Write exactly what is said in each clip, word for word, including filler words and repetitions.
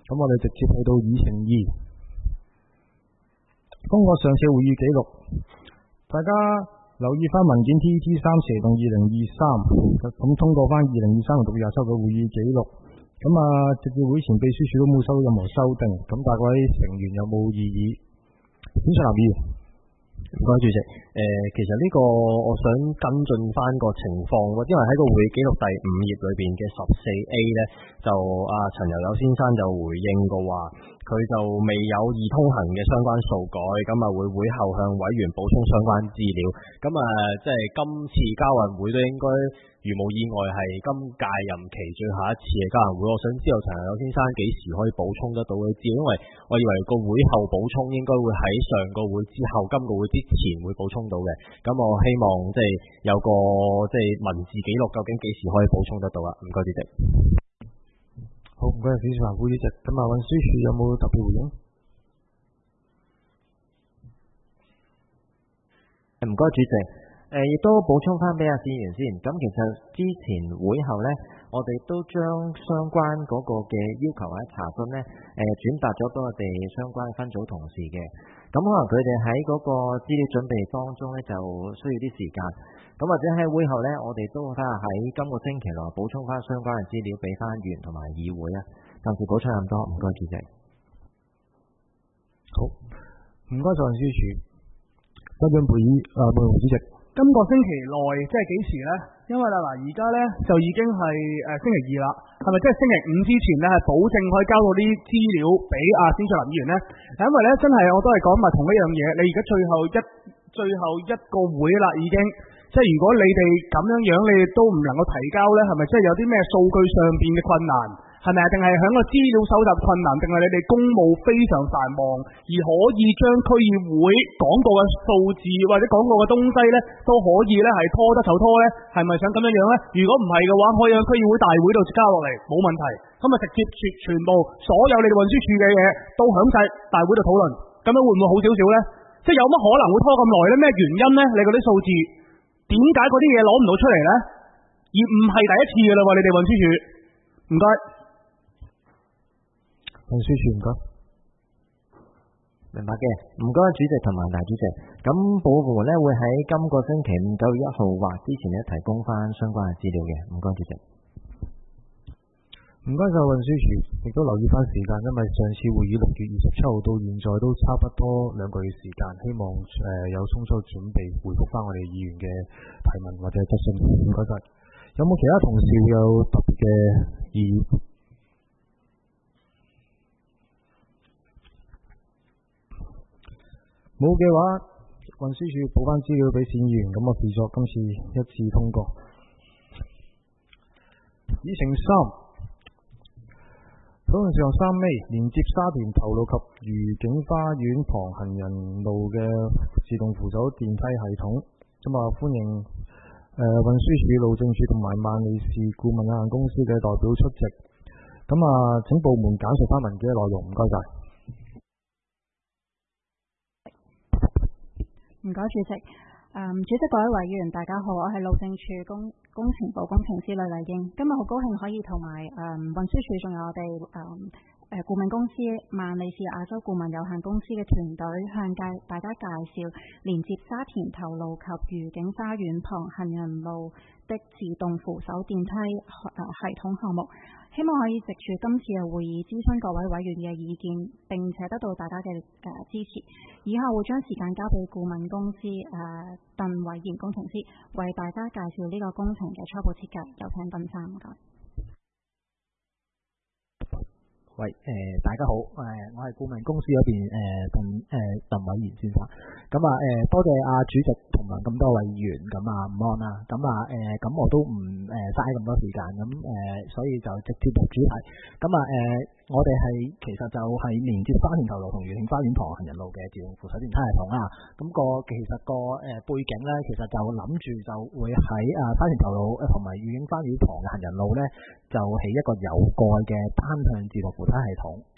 咁我哋直接去到議程二。通過上次會議記錄，大家留意翻文件 T T 三蛇動二零二三，咁通過翻二零二三年六月廿七號嘅會議記錄。咁啊，直至會前秘書處都冇收到任何修訂，咁大位成員有冇異議？選上立議員。 唔該，主席。誒、呃，其實呢個我想跟進翻個情況，因為喺個會議記錄第五頁裏邊嘅十四 A 咧，就阿陳由友先生就回應過話，佢就未有易通行嘅相關數據，咁啊會會後向委員補充相關資料。咁啊，即係今次交運會都應該如無意外係今屆任期最後一次嘅交運會。我想知道陳由友先生幾時可以補充得到嘅資料，因為我以為個會後補充應該會喺上個會之後，今個會之前會補充到嘅。咁我希望即係有個即係文字記錄，究竟幾時可以補充得到啊？唔該，主席。 好，唔該，選上立會主席。咁啊，運輸署有冇特別回應？ 唔該，主席。誒，亦都補充翻俾阿議員先。咁其實之前會後呢，我哋都將相關嗰個嘅要求或者查詢呢，誒轉達咗俾我哋相關分組同事嘅。咁可能佢哋喺嗰個資料準備當中呢，就需要啲時間。咁或者喺會後呢，我哋都睇下喺今個星期內補充翻相關嘅資料俾翻議員同埋議會啊。暫時補充咁多，唔該主席。 好，唔該，運輸署。跟進會議，誒，會議主席。 今個星期內即係幾時呢？因為啦嗱，而家呢就已經係誒、呃、星期二啦，係咪即係星期五之前呢係保證可以交到啲資料俾阿冼卓林議員呢？因為呢真係我都係講埋同一樣嘢，你而家最後一最後一個會啦，已經即係如果你哋咁樣樣，你哋都唔能夠提交呢，係咪即係有啲咩數據上邊嘅困難？係咪啊？定係喺個資料搜集困難，定係你哋公務非常繁忙，而可以將區議會講過嘅數字或者講過嘅東西呢，都可以呢係拖得就拖呢？係咪想咁樣樣呢？如果唔係嘅話，可以喺區議會大會度交落嚟，冇問題。咁啊，直接全全部所有你哋運輸署嘅嘢都響晒大會度討論，咁樣會唔會好少少呢？即係有乜可能會拖咁耐呢？咩原因呢？你嗰啲數字點解嗰啲嘢攞唔到出嚟呢？而唔係第一次嘅啦喎，你哋運輸署，唔該。 運輸署唔該， 明白嘅，唔該主席同埋大主席。咁保護部門咧會喺今個星期五九月一號或之前咧提供翻相關嘅資料嘅，唔該主席。 唔該晒運輸署，亦都留意翻時間，因為上次會議六月二十七號到現在都差不多兩個月時間，希望誒、呃、有充足準備回覆翻我哋議員嘅提問或者質詢。唔該晒。有冇其他同事會有特別嘅異議？冇嘅話，運輸署補翻資料俾市議員，咁我視作今次一致通過。議程三，討論事項三 A， 連接沙田頭路及愉景花園旁行人路嘅自動扶手電梯系統。咁啊，歡迎誒運輸署、路政署同埋萬利士顧問有限公司嘅代表出席。咁啊，請部門簡述翻文件嘅內容，唔該晒。 唔該，主席。嗯，主席各位委員，大家好，我係路政署工工程部工程師呂麗英。今日好高興可以同埋誒運輸署仲有我哋誒誒顧問公司萬利士亞洲顧問有限公司嘅團隊，向介大家介紹連接沙田頭路及愉景花園旁行人路的自動扶手電梯誒系統項目。希望可以藉住今次嘅會議諮詢各位委員嘅意見，並且得到大家嘅誒、呃、支持。以後會將時間交俾顧問公司誒鄧偉賢工程師，為大家介紹呢個工程嘅初步設計。有請鄧生，唔該。 喂，誒、呃、大家好，誒、呃、我係顧問公司嗰邊誒鄧誒鄧偉賢先生。咁啊誒多謝阿主席同埋咁多位議員，咁啊唔安啦。咁啊誒咁我都唔誒嘥咁多時間，咁誒、呃、所以就直接入主題。咁啊誒我哋係其實就係連接沙田頭路同愉景花園旁行人路嘅自動扶手電梯系統啦。咁、那個其實個誒、呃、背景咧，其實就諗住就會喺啊沙田頭路同埋愉景花園旁嘅行人路咧，就起一個有蓋嘅單向自動扶梯系統，同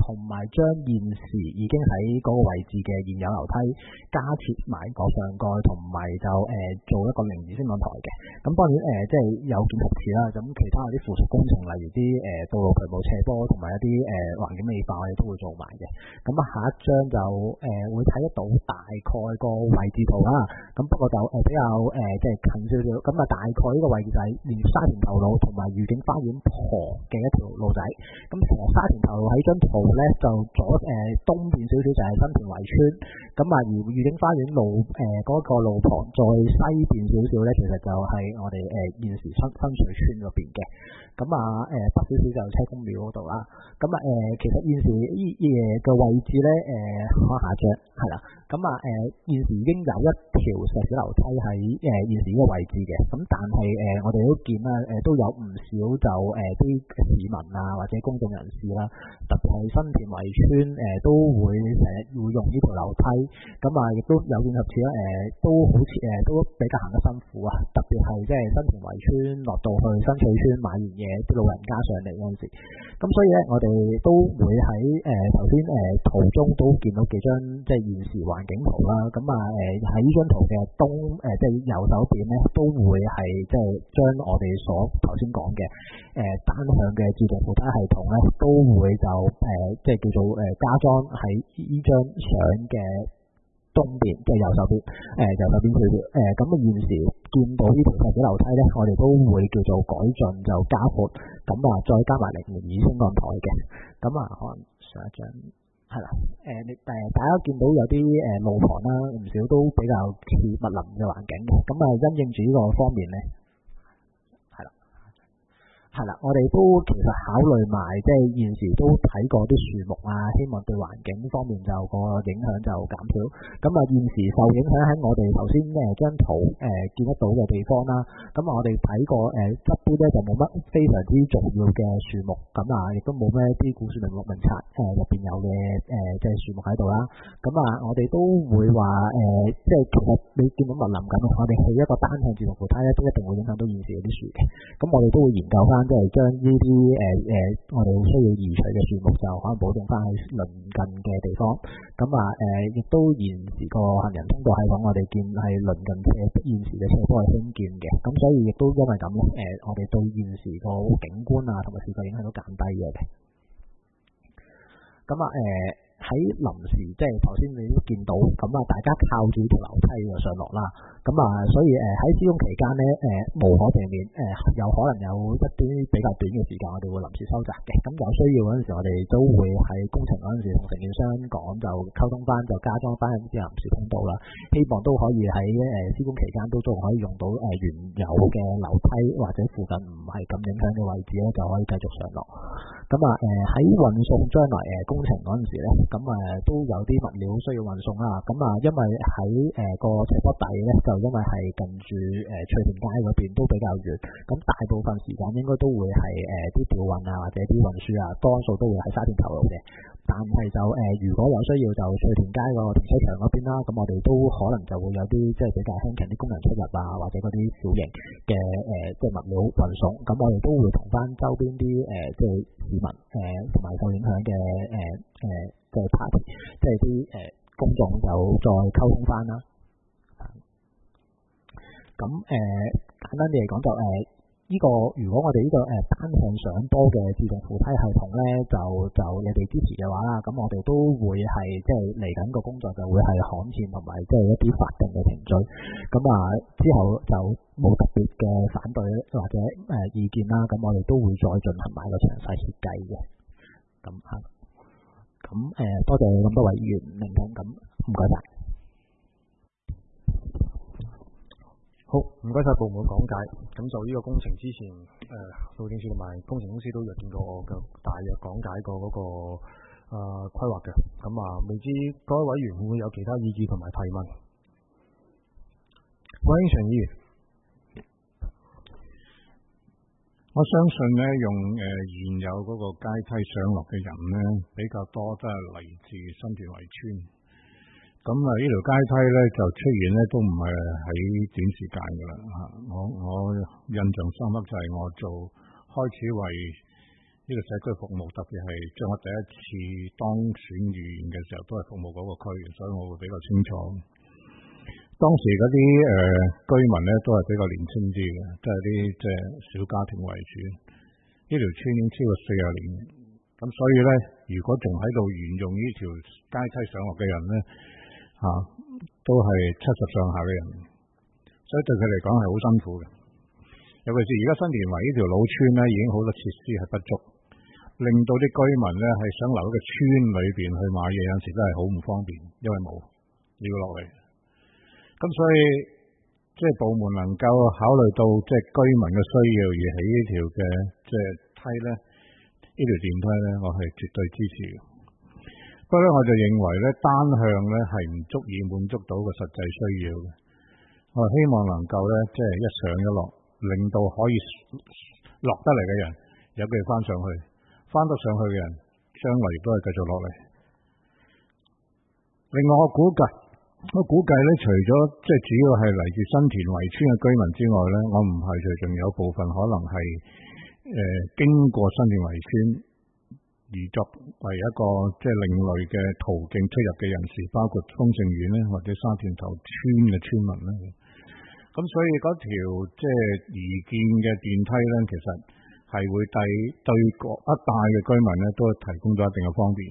同埋將現時已經喺嗰個位置嘅現有樓梯加設埋個上蓋，同埋就誒、呃、做一個零二升降台嘅。咁當然誒、呃、即係有見及此啦。咁其他啲附屬工程，例如啲誒、呃、道路渠務斜坡同埋一啲誒、呃、環境美化，我哋都會做埋嘅。咁啊，下一張就誒、呃、會睇得到大概個位置圖啦。咁不過就誒、呃、比較誒、呃、即係近少少。咁啊，大概呢個位置就係連沙田頭路同埋御景花園旁嘅一條路仔。咁其實沙田頭路喺張圖咧就左誒、呃、東邊少少就係新田圍村。咁啊，而御景花園路誒嗰、呃那個路旁再西邊少少咧，其實就係我哋誒、呃、現時新新水村嗰邊嘅。咁啊誒北少少就車公廟嗰度啦。咁啊誒其實現時呢嘢嘅位置咧誒，看、呃、下張係啦。咁啊誒現時已經有一條石屎樓梯喺誒、呃、現時呢個位置嘅。咁但係誒、呃、我哋都見啦誒、呃、都有唔少就誒啲、呃、市民啊或者公眾人士啦，特別係新田圍村誒、呃、都會成日會用呢條樓梯。咁啊亦都有見及此啦誒，都好似誒、呃、都比較行得辛苦啊。特別係即係新田圍村落到去新翠村買完嘢，啲老人家上嚟嗰陣時。咁所以咧，我哋都會喺誒頭先誒圖中都見到幾張即係現時環境圖啦。咁啊誒喺呢張圖嘅東誒、呃、即係右手邊咧，都會係即係將我哋所頭先講嘅誒單向嘅自動扶梯系統咧，都會就誒、呃、即係叫做誒、呃、加裝喺呢張相嘅東邊，即係右手邊誒、呃、右手邊少少誒。咁啊現時見到呢條石屎樓梯咧，我哋都會叫做改進就加闊，咁啊再加埋零二升降台嘅。咁啊可能上一張係啦誒，你誒大家見到有啲誒路旁啦，唔少都比較似密林嘅環境嘅。咁啊因應住呢個方面咧，係啦。係啦，我哋都其實考慮埋，即係現時都睇過啲樹木啊，希望對環境方面就個影響就減少。咁啊，現時受影響喺我哋頭先誒張圖誒、呃、見得到嘅地方啦。咁啊，我哋睇過誒側邊咧就冇乜非常之重要嘅樹木，咁啊亦都冇咩啲古樹名木名冊誒入邊有嘅誒即係樹木喺度啦。咁啊，我哋都會話誒、呃，即係其實你見到密林咁，我哋起一個單向自動扶梯咧，都一定會影響到現時嗰啲樹嘅。咁我哋都會研究翻。即係將呢啲誒誒，我哋需要移除嘅樹木，就可能保證翻喺鄰近嘅地方。咁啊誒，亦、呃、都現時個行人通道系統，我哋見係鄰近嘅現時嘅斜坡係興建嘅。咁所以亦都因為咁咧，誒、呃，我哋對現時個景觀啊同埋視覺影響都減低咗嘅。咁啊誒。呃喺臨時即係頭先你都見到，咁啊大家靠住條樓梯就上落啦。咁啊，所以誒喺施工期間咧，誒、呃、無可避免誒、呃、有可能有一啲比較短嘅時間，我哋會臨時收窄嘅。咁有需要嗰陣時，我哋都會喺工程嗰陣時同承建商講，就溝通翻，就加裝翻啲臨時通道啦。希望都可以喺誒施工期間都仲可以用到誒原有嘅樓梯，或者附近唔係咁影響嘅位置咧，就可以繼續上落。咁啊誒喺運送將來誒、呃、工程嗰陣時咧。咁誒、呃、都有啲物料需要運送啦，咁啊因為喺誒、呃、個斜坡底咧，就因為係近住誒、呃、翠田街嗰邊都比較遠，咁大部分時間應該都會係誒啲吊運啊或者啲運輸啊，多數都會喺沙田頭路嘅。但係就誒、呃、如果有需要就翠田街個停車場嗰邊啦，咁我哋都可能就會有啲即係比較輕型啲工人出入啊，或者嗰啲小型嘅誒、呃、即係物料運送，咁我哋都會同翻周邊啲誒、呃、即係市民誒同埋受影響嘅誒誒。呃呃嘅 party， 即係啲誒公眾就再溝通翻啦。咁誒、呃、簡單啲嚟講就誒呢、呃這個，如果我哋呢、這個誒、呃、單向上坡嘅自動扶梯系統咧，就就你哋支持嘅話啦，咁我哋都會係即係嚟緊個工作就會係刊憲同埋即係一啲法定嘅程序。咁啊之後就冇特別嘅反對或者誒、呃、意見啦，咁我哋都會再進行埋個詳細設計嘅。咁啊。咁誒、呃，多謝咁多位議員聆聽，咁唔該晒。 好，唔該晒部門講解。咁就呢個工程之前，誒、呃，路政署同埋工程公司都約見過我嘅，大約講解過嗰、那個誒規劃嘅。咁、呃、啊，未知各位委員會唔會有其他意見同埋提問？郭英祥議員。 我相信咧，用誒、呃、現有嗰個階梯上落嘅人咧，比較多都係嚟自新田圍村。咁啊，呢條階梯咧就出現咧，都唔係喺短時間噶啦嚇。我我印象深刻就係我做開始為呢個社區服務，特別係將我第一次當選議員嘅時候，都係服務嗰個區，所以我會比較清楚。當時嗰啲誒居民咧都係比較年輕啲嘅，都係啲即係小家庭為主。呢條村已經超過四十年，咁所以咧，如果仲喺度沿用呢條階梯上落嘅人咧，嚇、啊、都係七十上下嘅人，所以對佢嚟講係好辛苦嘅。尤其是而家新田圍呢條老村咧，已經好多設施係不足，令到啲居民咧係想留喺個村裏邊去買嘢，有時都係好唔方便，因為冇要落嚟。咁所以即係部門能夠考慮到即係居民嘅需要而起呢條嘅即係梯咧，呢條電梯咧，我係絕對支持嘅。不過咧，我就認為咧單向咧係唔足以滿足到個實際需要嘅。我希望能夠咧即係一上一落，令到可以落得嚟嘅人有佢哋翻上去，翻得上去嘅人將來亦都係繼續落嚟。另外，我估計。我估計咧，除咗即係主要係嚟自新田圍村嘅居民之外咧，我唔排除仲有部分可能係誒、呃、經過新田圍村而作為一個即係另類嘅途徑出入嘅人士，包括豐盛苑咧或者沙田頭村嘅村民咧。咁所以嗰條即係移建嘅電梯咧，其實係會對對各一帶嘅居民咧都提供咗一定嘅方便。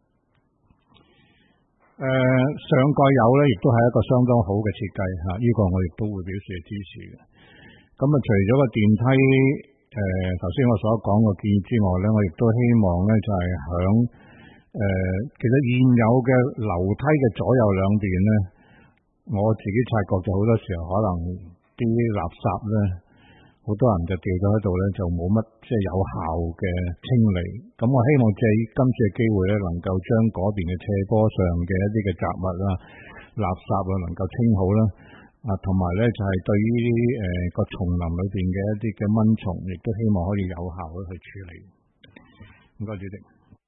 誒、呃、上蓋有咧，亦都係一個相當好嘅設計嚇，呢、啊這個我亦都會表示支持嘅。咁啊，除咗個電梯誒頭先我所講嘅建議之外咧，我亦都希望咧就係響誒其實現有嘅樓梯嘅左右兩邊咧，我自己察覺就好多時候可能啲垃圾咧，好多人就掉咗喺度咧，就冇乜即係有效嘅清理。咁我希望借今次嘅機會咧，能夠將嗰邊嘅斜坡上嘅一啲嘅雜物啦、垃圾啊，能夠清好啦。啊，同埋咧就係、是、對於呢啲誒個叢林裏邊嘅一啲嘅蚊蟲，亦都希望可以有效去處理。唔該，主席。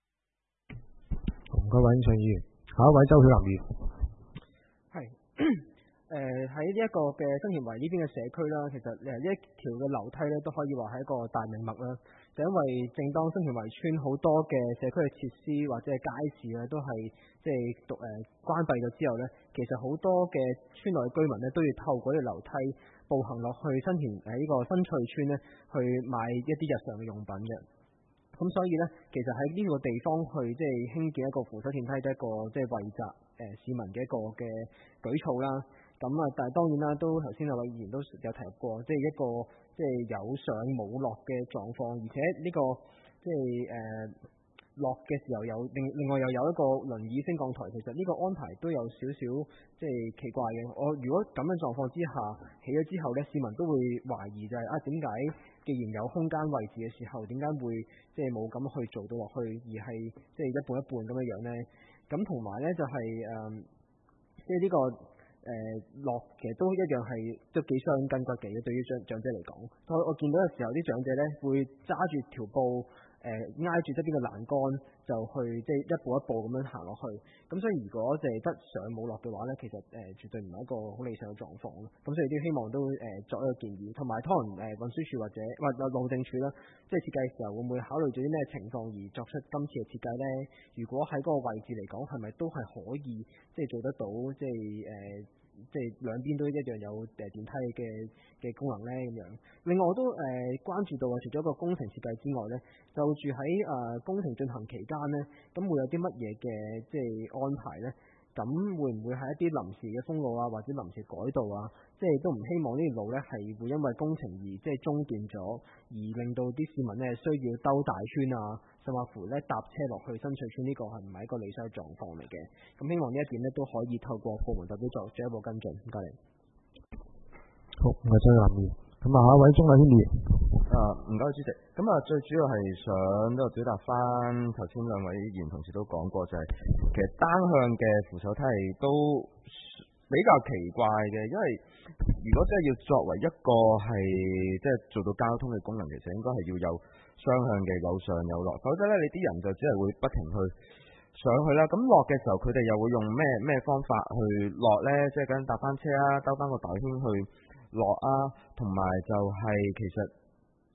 唔該，尹尚議員。下一位周小林議員。 係。誒喺呢一個嘅新田圍呢邊嘅社區啦，其實誒呢一條嘅樓梯咧都可以話係一個大命脈啦。就因為正當新田圍村好多嘅社區嘅設施或者係街市咧都係即係獨誒關閉咗之後咧，其實好多嘅村內嘅居民咧都要透過呢條樓梯步行落去新田喺呢個新翠村咧去買一啲日常嘅用品嘅。咁所以咧，其實喺呢個地方去即係興建一個扶手電梯嘅一個即係惠澤誒市民嘅一個嘅舉措啦。咁啊，但係當然啦，都頭先有位議員都有提過，即係一個即係有上冇落嘅狀況，而且呢、這個即係誒、呃、落嘅時候有另另外又有一個輪椅升降台，其實呢個安排都有少少即係奇怪嘅。我如果咁樣狀況之下起咗之後咧，市民都會懷疑就係、是、啊點解既然有空間位置嘅時候，點解會即係冇咁去做到落去，而係即係一半一半咁樣樣咧？咁同埋咧就係、是、誒、呃、即係呢、這個。誒、呃、落其實都一樣係都幾傷筋骨嘅，對於長長者嚟講。我我見到嘅時候，啲長者咧會揸住條布，誒挨住側邊嘅欄杆，就去即係一步一步咁樣行落去。咁所以如果淨係得上冇落嘅話咧，其實誒、呃、絕對唔係一個好理想嘅狀況咯。咁所以都希望都誒、呃、作一個建議，同埋可能誒運輸署或者或者路政署啦，即係設計嘅時候會唔會考慮咗啲咩情況而作出今次嘅設計咧？如果喺嗰個位置嚟講，係咪都係可以即係做得到？即係誒。呃即係兩邊都一樣有誒電梯嘅嘅功能咧咁樣。另外我都誒、呃、關注到啊，除咗個工程設計之外咧，就住喺誒、呃、工程進行期間咧，咁會有啲乜嘢嘅即係安排咧？咁會唔會係一啲臨時嘅封路啊，或者臨時改道啊？即係都唔希望呢條路咧係會因為工程而即係中斷咗，而令到啲市民咧需要兜大圈啊，甚至乎咧搭車落去新翠村，呢個係唔係一個理想嘅狀況嚟嘅？咁希望呢一點咧都可以透過部門代表作進一步跟進。唔該你。 好，唔該張立議員。咁啊，下一位鍾麗軒議員。 啊，唔該主席。咁啊，最主要係想都表達翻頭先兩位議員同事都講過，就係、是、其實單向嘅扶手梯都比較奇怪嘅，因為如果真係要作為一個係即係做到交通嘅功能，其實應該係要有雙向嘅有上有落，否則咧你啲人就只係會不停去上去啦。咁落嘅時候，佢哋又會用咩咩方法去落呢？即係緊搭翻車啊，兜翻個大圈去落啊，同埋就係其實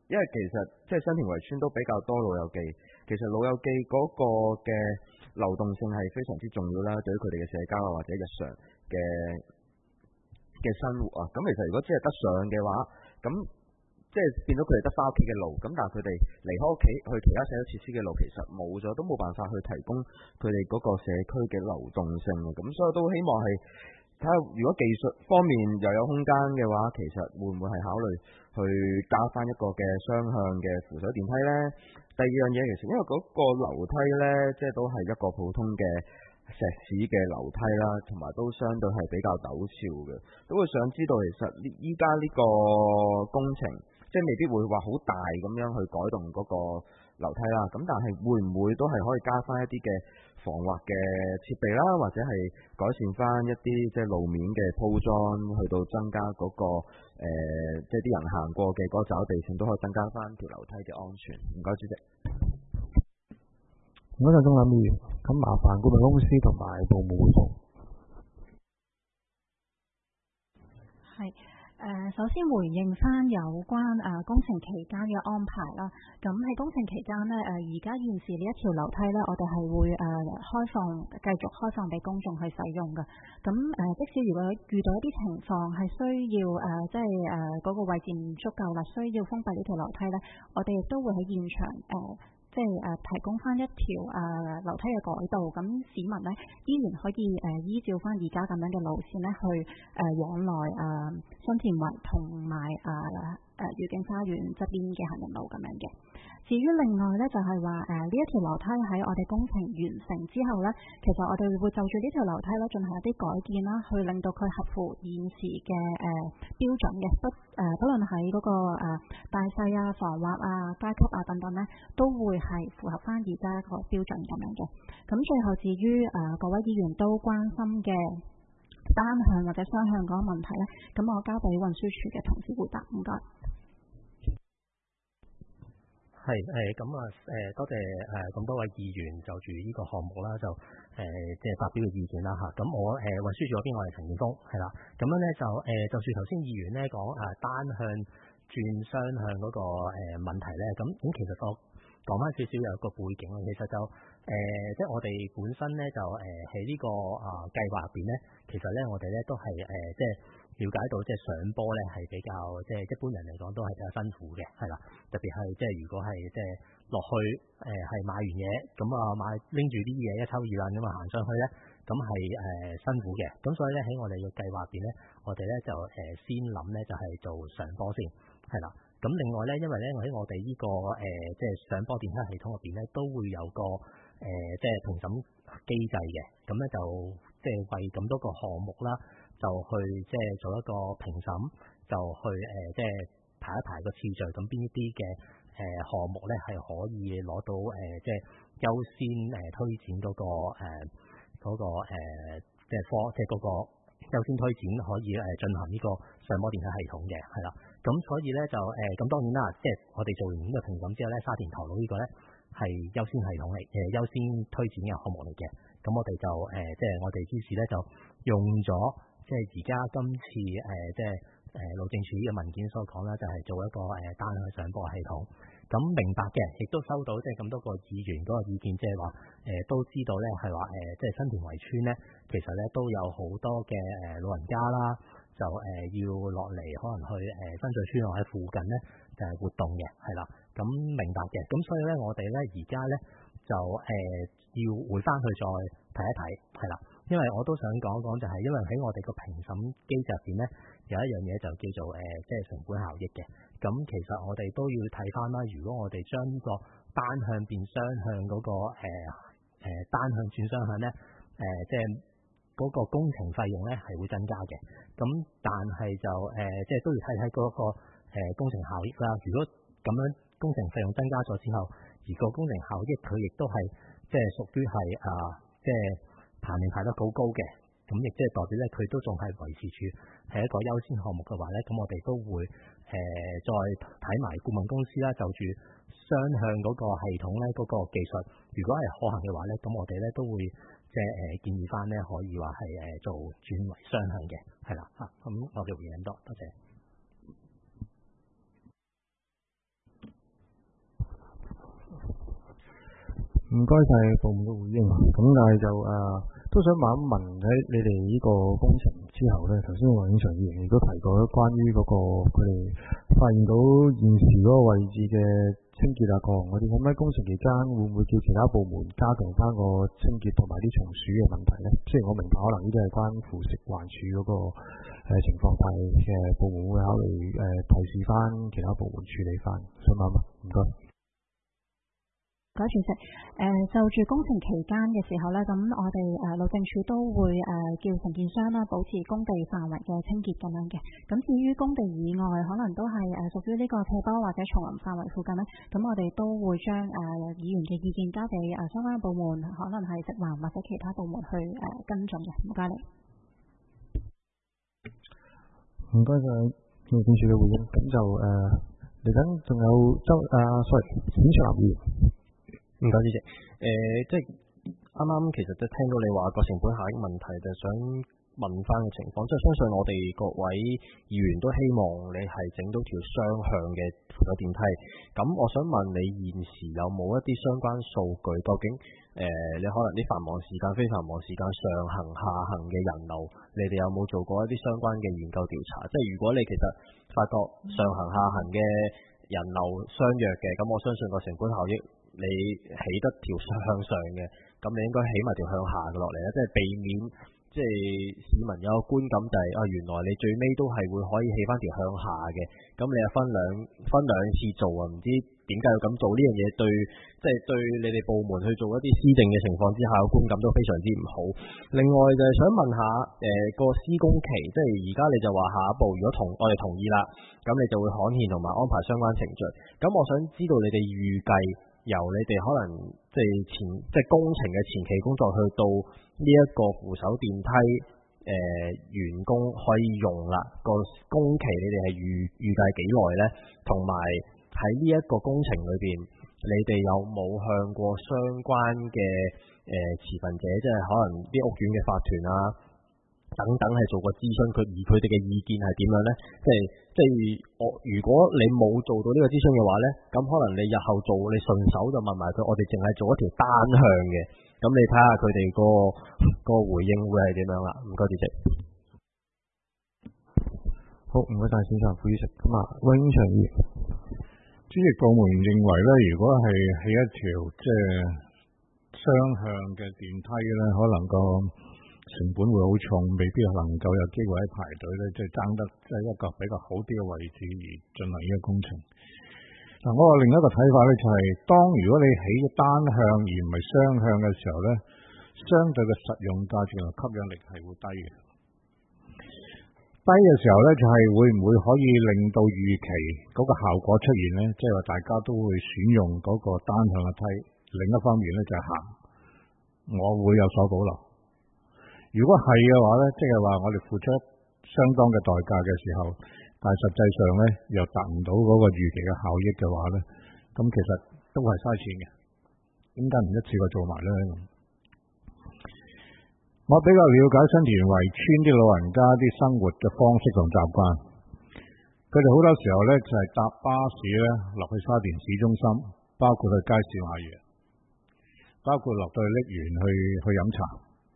因為其實即係新田圍村都比較多老友記，其實老友記嗰個嘅流動性係非常之重要啦，對於佢哋嘅社交啊或者日常嘅嘅生活啊。咁其實如果只係得上嘅話，咁即係變到佢哋得翻屋企嘅路，咁但係佢哋離開屋企去其他社區設施嘅路其實冇咗，都冇辦法去提供佢哋嗰個社區嘅流動性嘅。咁所以都希望係睇下，如果技術方面又有空間嘅話，其實會唔會係考慮去加翻一個嘅雙向嘅扶手電梯呢？第二樣嘢其實因為嗰個樓梯呢，即係都係一個普通嘅石屎嘅樓梯啦，同埋都相對係比較陡峭嘅，都會想知道其實呢依家呢個工程即係未必會話好大咁樣去改動嗰個樓梯啦，咁但係會唔會都係可以加翻一啲嘅防滑嘅設備啦，或者係改善翻一啲即係路面嘅鋪裝，去到增加嗰、那個誒、呃、即係啲人行過嘅嗰個走地性，都可以增加翻條樓梯嘅安全。唔該，主席。 唔該晒鍾議員，咁麻煩顧問公司同埋部門回覆。 係。誒、呃，首先回應翻有關誒、呃、工程期間嘅安排啦。咁喺工程期間呢，誒而家現時呢一條樓梯呢，我哋係會誒、呃、開放，繼續開放俾公眾去使用嘅。咁誒、呃，即使如果遇到一啲情況係需要誒、呃，即係誒嗰個位置唔足夠啦，需要封閉呢條樓梯呢，我哋亦都會喺現場誒。呃即係誒、呃、提供翻一條誒、呃、樓梯嘅改道，咁市民呢依然可以誒、呃、依照翻而家咁樣嘅路線呢去誒、呃、往來誒、呃、新田圍同埋誒誒愉景花園側邊嘅行人路咁樣嘅。至於另外呢，就係話誒呢一條樓梯喺我哋工程完成之後呢，其實我哋會就住呢條樓梯呢進行一啲改建啦，去令到佢合乎現時嘅誒、呃、標準嘅，不誒、呃、不論喺嗰、那個、呃、大細啊、防滑啊、階級啊等等呢，都會係符合翻而家個標準咁樣嘅。咁最後至於誒、呃、各位議員都關心嘅單向或者雙向嗰個問題呢，咁我交俾運輸署嘅同事回答。唔該。 係誒咁啊誒多謝誒咁、呃、多位議員就住呢個項目啦，就誒即係發表嘅意見啦嚇。咁、啊、我誒運輸署嗰邊我係陳建峰係啦。咁樣咧就誒、呃、就算頭先議員咧講誒單向轉雙向嗰、那個誒、呃、問題咧，咁咁其實我講翻少少有個背景啊。其實就誒、呃、即係我哋本身咧就誒喺呢個啊計劃入邊咧，其實咧我哋咧都係誒、呃、即係。了解到即係上坡咧係比較即係一般人嚟講都係比較辛苦嘅，係啦。特別係即係如果係即係落去誒係、呃、買完嘢咁啊買拎住啲嘢一抽二攬咁啊行上去咧，咁係誒辛苦嘅。咁所以咧喺我哋嘅計劃入邊咧，我哋咧就誒、呃、先諗咧就係、是、做上坡先，係啦。咁另外咧，因為咧喺我哋呢、這個誒、呃、即係上坡電梯系統入邊咧，都會有個誒、呃、即係評審機制嘅。咁咧就即係為咁多個項目啦。就去即係做一個評審，就去誒、呃、即係排一排個次序，咁邊一啲嘅誒項目咧係可以攞到誒、呃、即係優先誒、呃、推展嗰、那個誒嗰、呃那個呃、即係科即係嗰個優先推展可以誒進行呢個上坡電梯系統嘅，係啦。咁所以咧就誒咁、呃、當然啦，即係我哋做完呢個評審之後咧，沙田頭路個呢個咧係優先系統嚟誒優先推展嘅項目嚟嘅。咁我哋就誒、呃、即係我哋於是咧就用咗。即係而家今次誒、呃，即係誒路政署嘅文件所講啦，就係、是、做一個誒、呃、單向上坡系統。咁明白嘅，亦都收到即係咁多個議員嗰個意見，即係話誒都知道咧，係話誒即係新田圍村咧，其實咧都有好多嘅誒老人家啦，就誒、呃、要落嚟可能去誒新聚村或者附近咧就係、是、活動嘅，係啦。咁明白嘅，咁所以咧我哋咧而家咧就誒、呃、要回翻去再睇一睇，係啦。因為我都想講講，就係因為喺我哋個評審機制入邊咧，有一樣嘢就叫做誒、呃，即係成本效益嘅。咁其實我哋都要睇翻啦。如果我哋將呢個單向變雙向嗰、那個誒誒、呃呃、單向轉雙向咧，誒、呃、即係嗰個工程費用咧係會增加嘅。咁但係就誒、呃、即係都要睇睇嗰個誒、呃、工程效益啦。如果咁樣工程費用增加咗之後，而個工程效益佢亦都係即係屬於係啊、呃，即係。排名排得好高嘅，咁亦即係代表咧，佢都仲係維持住係一個優先項目嘅話咧，咁我哋都會誒、呃、再睇埋顧問公司啦，就住雙向嗰個系統咧嗰、那個技術，如果係可行嘅話咧，咁我哋咧都會即係誒建議翻咧，可以話係誒做轉為雙向嘅，係啦嚇，咁我哋回應咁多，多謝。 唔該晒部門嘅回應。咁但係就誒、呃、都想問一問喺你哋呢個工程之後咧，頭先黃永祥議員亦都提過關於嗰、那個佢哋發現到現時嗰個位置嘅清潔啊各項嗰啲，咁喺工程期間會唔會叫其他部門加強翻個清潔同埋啲蟲鼠嘅問題咧？雖然我明白可能呢啲係關乎食環署嗰、那個、呃、情況，但係嘅部門會考慮誒、呃、提示翻其他部門處理翻。想問問，唔該。 唔該主席，誒、呃、就住工程期間嘅時候咧，咁我哋誒路政署都會誒、呃、叫承建商啦，保持工地範圍嘅清潔咁樣嘅。咁至於工地以外，可能都係誒屬於呢個斜坡或者叢林範圍附近咧，咁我哋都會將誒、呃、議員嘅意見交俾誒相關部門，可能係食環或者其他部門去誒、呃、跟進嘅。唔該你。 唔該晒路政署嘅回應。咁就誒嚟緊仲有周啊 sorry 冼卓立議員。 唔該，主席。誒、呃，即係啱啱其實都聽到你話個成本效益問題，就想問翻個情況。即係相信我哋各位議員都希望你係整到條雙向嘅扶手電梯。咁我想問你現時有冇一啲相關數據？究竟誒、呃，你可能啲繁忙時間、非繁忙時間上行下行嘅人流，你哋有冇做過一啲相關嘅研究調查？即係如果你其實發覺上行下行嘅人流相若嘅，咁我相信個成本效益。你起得條向上嘅，咁你應該起埋條向下嘅落嚟咧，即係避免即係市民有個觀感就係、是、啊，原來你最尾都係會可以起翻條向下嘅，咁你又分兩分兩次做啊，唔知點解要咁做呢樣嘢對，即係對你哋部門去做一啲施政嘅情況之下，個觀感都非常之唔好。另外就係想問下誒個施工期，即係而家你就話下一步如果同我哋同意啦，咁你就會刊憲同埋安排相關程序。咁我想知道你哋預計。由你哋可能即係前即係工程嘅前期工作去到呢一個扶手電梯誒、呃、完工可以用啦，個工期你哋係預預計幾耐呢？同埋喺呢一個工程裏邊，你哋有冇向過相關嘅誒、呃、持份者，即係可能啲屋苑嘅法團啊等等係做過諮詢，佢而佢哋嘅意見係點樣呢？即係即係我如果你冇做到呢個諮詢嘅話呢，咁可能你日後做你順手就問埋佢，我哋淨係做一條單向嘅，咁你睇下佢哋個個回應會係點樣啦？唔該，主席。 好，唔該晒先生，副主席。咁啊，永祥議員， 主席部門認為呢，如果係起一條即係雙向嘅電梯呢，可能個成本會好重，未必能夠有機會喺排隊咧，即係爭得即係一個比較好啲嘅位置而進行呢個工程。嗱，我話另一個睇法咧，就係當如果你起單向而唔係雙向嘅時候咧，相對嘅實用價值同吸引力係會低嘅。低嘅時候咧，就係會唔會可以令到預期嗰個效果出現咧？即係話大家都會選用嗰個單向嘅梯。另一方面咧，就係行，我會有所保留。如果係嘅話咧，即係話我哋付出相當嘅代價嘅時候，但係實際上咧又達唔到嗰個預期嘅效益嘅話咧，咁其實都係嘥錢嘅。點解唔一次過做埋咧？我比較了解新田圍村啲老人家啲生活嘅方式同習慣，佢哋好多時候咧就係搭巴士咧落去沙田市中心，包括去街市買嘢，包括落到去瀝源去去飲茶。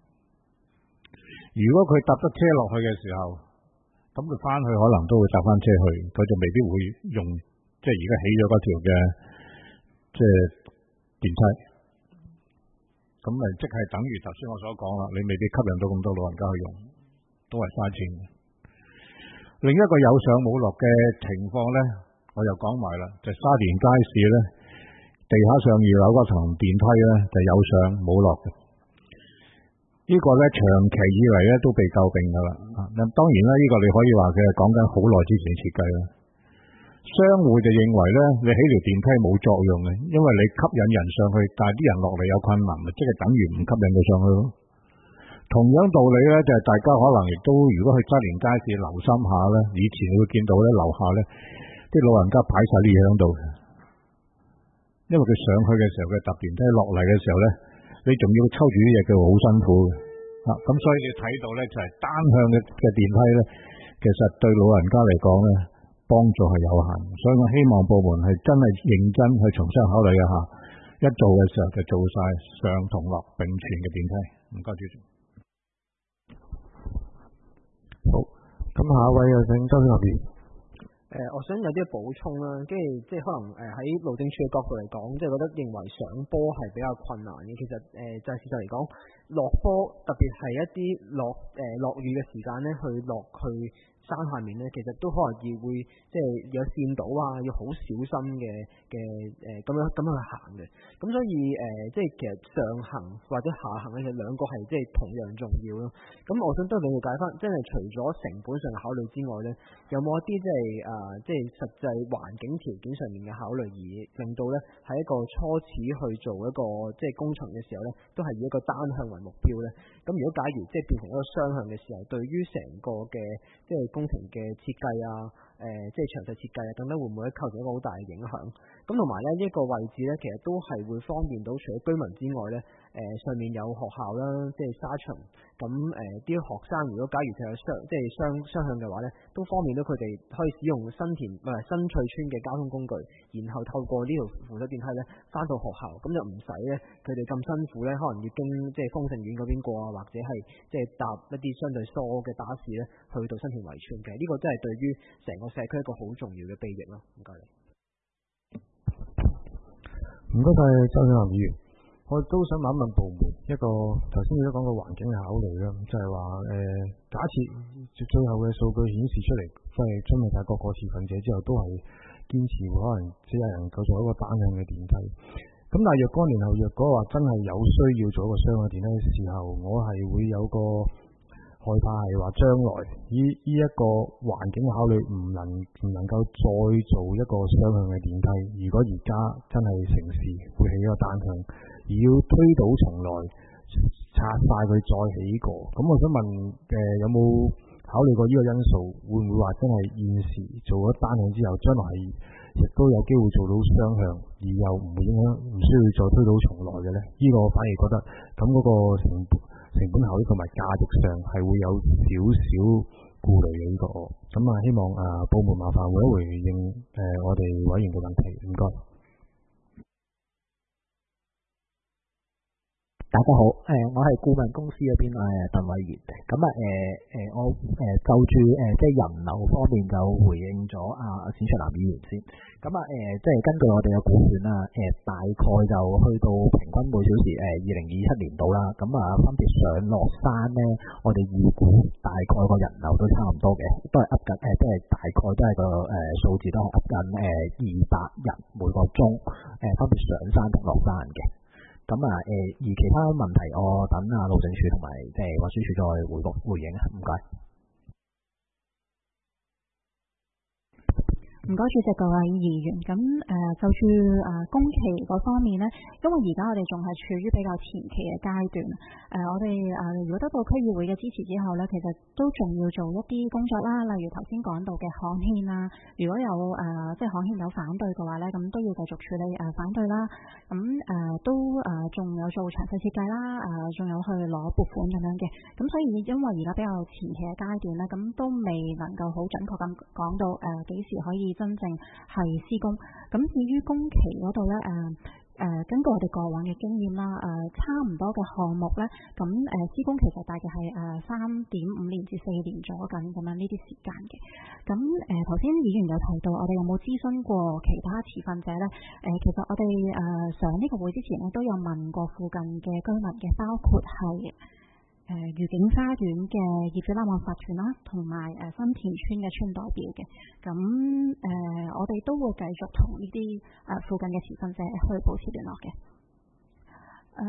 如果佢搭得車落去嘅時候，咁佢翻去可能都會搭翻車去，佢就未必會用即係而家起咗嗰條嘅即係電梯。咁咪即係等於頭先我所講啦，你未必吸引到咁多老人家去用，都係嘥錢。另一個有上冇落嘅情況咧，我又講埋啦，就係沙田街市咧，地下上二樓嗰層電梯咧就有上冇落嘅。呢個咧長期以嚟咧都被詬病噶啦。咁當然啦，呢個你可以話佢係講緊好耐之前設計啦。商戶就認為咧，你起條電梯冇作用嘅，因為你吸引人上去，但係啲人落嚟有困難，咪即係等於唔吸引到上去咯。同樣道理咧，就係大家可能亦都如果去沙田街市留心下咧，以前會見到咧樓下咧啲老人家擺晒啲嘢喺度，因為佢上去嘅時候佢搭電梯，落嚟嘅時候咧，你仲要抽住啲嘢，佢好辛苦嘅。啊，咁所以你睇到咧就係單向嘅嘅電梯咧，其實對老人家嚟講咧，幫助係有限，所以我希望部門係真係認真去重新考慮一下， 一做嘅時候就做晒上同落並存嘅電梯。唔該主席。 好，咁下一位有請周小林議員。 誒、呃，我想有啲補充啦，跟住即係可能誒喺路政署嘅角度嚟講，即係覺得認為上坡係比較困難嘅。其實誒、呃、就係、是、事實嚟講，落坡特別係一啲落誒落雨嘅時間咧，去落去山下面咧，其實都可能要會即係有跣到啊，要好小心嘅嘅誒咁樣咁樣去行嘅。咁所以誒、呃、即係其實上行或者下行咧，其實兩個係即係同樣重要咯。咁我想都了解翻，即係除咗成本上嘅考慮之外咧，有冇一啲即係誒、呃、即係實際環境條件上面嘅考慮，而令到咧喺一個初始去做一個即係工程嘅時候咧，都係以一個單向為目標咧。咁如果假如即係變成一個雙向嘅時候，對於成個嘅即係工程嘅設計啊，誒、呃，即係詳細設計啊等等，會唔會構成一個好大嘅影響？咁同埋咧，呢、這、一個位置咧，其實都係會方便到除咗居民之外咧，誒、呃、上面有學校啦，即係沙場。咁誒啲學生如果假如佢有雙即係雙雙向嘅話咧，都方便到佢哋可以使用新田唔係新翠村嘅交通工具，然後透過呢條扶手電梯咧翻到學校，咁就唔使咧佢哋咁辛苦咧，可能要經即係豐盛苑嗰邊過啊，或者係即係搭一啲相對疏嘅巴士咧去到新田圍村嘅。呢、這個真係對於成個社區一個好重要嘅裨益咯。唔該你。 唔該晒周小林議員。我都想問一問部門一個頭先你都講過環境嘅考慮啦，就係話誒假設最後嘅數據顯示出嚟，即係真係大各個持份者之後都係堅持可能只係能夠做一個單向嘅電梯。咁但係若干年後，若果話真係有需要做一個雙向電梯嘅時候，我係會有個害怕係話將來依依一個環境嘅考慮唔能唔能夠再做一個雙向嘅電梯。如果而家真係城市會起一個單向，而要推倒重來拆晒佢再起過，咁我想問誒、呃、有冇考慮過呢個因素？會唔會話真係現時做咗單向之後，將來係亦都有機會做到雙向，而又唔會影響，唔需要再推倒重來嘅咧？呢、這個我反而覺得咁嗰個成本成本效益同埋價值上係會有少少顧慮嘅呢個。咁啊，希望啊部門麻煩回一回應誒、呃、我哋委員嘅問題，唔該。 大家好，誒、呃，我係顧問公司嗰邊誒鄧偉賢，咁啊誒誒我誒、呃、就住誒、呃、即係人流方面就回應咗啊冼卓南議員先，咁啊誒即係根據我哋嘅估算啦，誒、呃、大概就去到平均每小時誒二零二七年度啦，咁啊分別上落山咧，我哋預估大概個人流都差唔多嘅，都係噏緊誒，即係大概都係個誒數字都係噏緊誒二百人每個鐘誒、呃、分別上山同落山嘅。咁啊，誒，而其他問題我等啊路政署同埋即係運輸署再回覆回應啊，唔該。 唔該，主席各位議員，咁誒、呃、就住誒、呃、工期嗰方面呢，因為而家我哋仲係處於比較前期嘅階段，誒、呃、我哋誒、呃、如果得到區議會嘅支持之後呢，其實都仲要做一啲工作啦，例如頭先講到嘅刊憲啦，如果有誒、呃、即係刊憲有反對嘅話呢，咁都要繼續處理誒、呃、反對啦，咁誒、呃、都誒仲、呃、有做詳細設計啦，誒、呃、仲有去攞撥款咁樣嘅，咁所以因為而家比較前期嘅階段呢，咁都未能夠好準確咁講到誒幾、呃、時可以真正係施工。咁至於工期嗰度咧，誒、呃、誒、呃，根據我哋過往嘅經驗啦，誒、呃、差唔多嘅項目咧，咁誒、呃、施工其實大概係誒三點五年至四年咗緊咁樣呢啲時間嘅。咁誒頭先議員有提到，我哋有冇諮詢過其他持份者咧？誒、呃、其實我哋誒、呃、上呢個會之前咧，都有問過附近嘅居民嘅，包括係誒愉景花園嘅業主立案法團啦，同埋誒新田村嘅村代表嘅，咁誒、呃、我哋都會繼續同呢啲誒附近嘅持份者去保持聯絡嘅。嗯，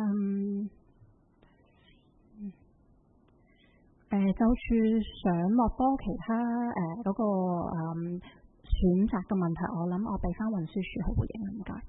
誒、呃、就住上落坡其他誒嗰、呃那個誒、呃、選擇嘅問題，我諗我俾翻運輸署去回應啦，唔該。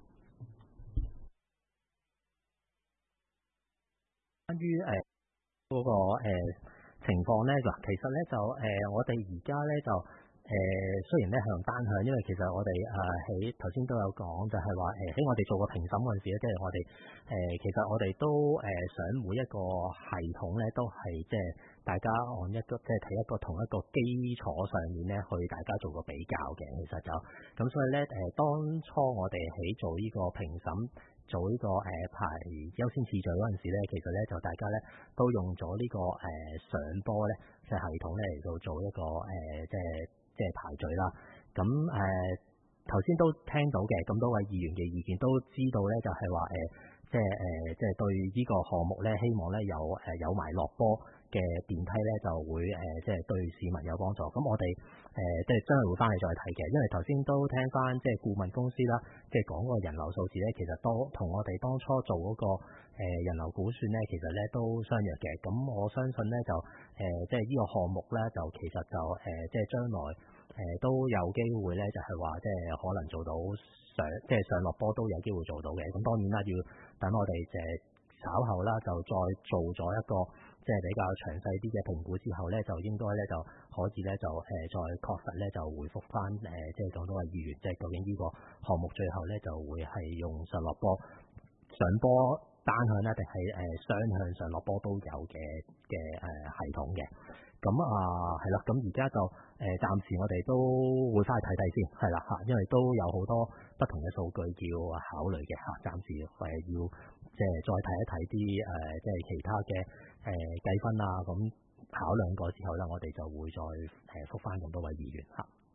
關於誒。呃嗰、那個、呃、情況咧，嗱，其實咧就誒、呃，我哋而家咧就誒、呃，雖然咧係用單向，因為其實我哋誒喺頭先都有講，就係話誒喺我哋做個評審嗰陣時咧，即係我哋誒、呃，其實我哋都誒、呃、想每一個系統咧都係即係大家按一個即係睇一個同一個基礎上面咧去大家做個比較嘅，其實就咁，所以咧誒、呃，當初我哋喺做呢個評審做呢、這個誒、呃、排優先次序嗰陣時咧，其實咧就大家咧都用咗呢、這個誒、呃、上波咧嘅系統咧嚟到做一個誒、呃、即係即係排序啦。咁誒頭先都聽到嘅，咁多位議員嘅意見都知道咧，就係話誒即係誒、呃、即係對呢個項目咧，希望咧有誒、呃、有埋落波嘅電梯咧就會誒、呃、即係對市民有幫助。咁我哋誒、呃、即係真係會翻嚟再睇嘅，因為頭先都聽翻即係顧問公司啦，即係講個人流數字咧，其實都同我哋當初做嗰、那個、呃、人流估算咧，其實咧都相若嘅。咁我相信咧就誒、呃、即係呢個項目咧，就其實就誒、呃、即係將來誒、呃、都有機會咧，就係、是、話即係可能做到上即係上落波都有機會做到嘅。咁當然啦，要等我哋誒稍後啦，就再做咗一個即係比較詳細啲嘅評估之後咧，就應該咧就可以咧就誒、呃、再確實咧就回覆翻誒、呃、即係咁多位議員，即係究竟呢個項目最後咧就會係用上落波上波單向咧，定係誒雙向上落波都有嘅嘅誒系統嘅。咁啊係啦，咁而家就誒、呃、暫時我哋都會翻去睇睇先，係啦嚇，因為都有好多不同嘅數據要考慮嘅嚇，暫時係要即係再睇一睇啲誒即係其他嘅誒、呃、計分啊，咁考量過之後咧，我哋就會再誒覆翻咁多位議員嚇。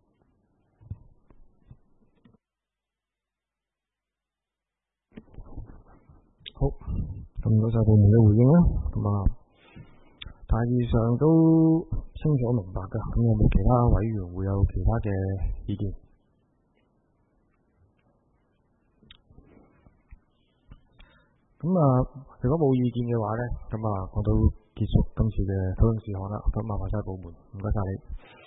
好，咁多謝部門嘅回應啦，咁啊。大致上都清楚明白㗎，咁有冇其他委員會有其他嘅意見？咁啊，如果冇意見嘅話咧，咁啊，我都結束今次嘅討論事項啦。咁麻煩晒部門，唔該晒你。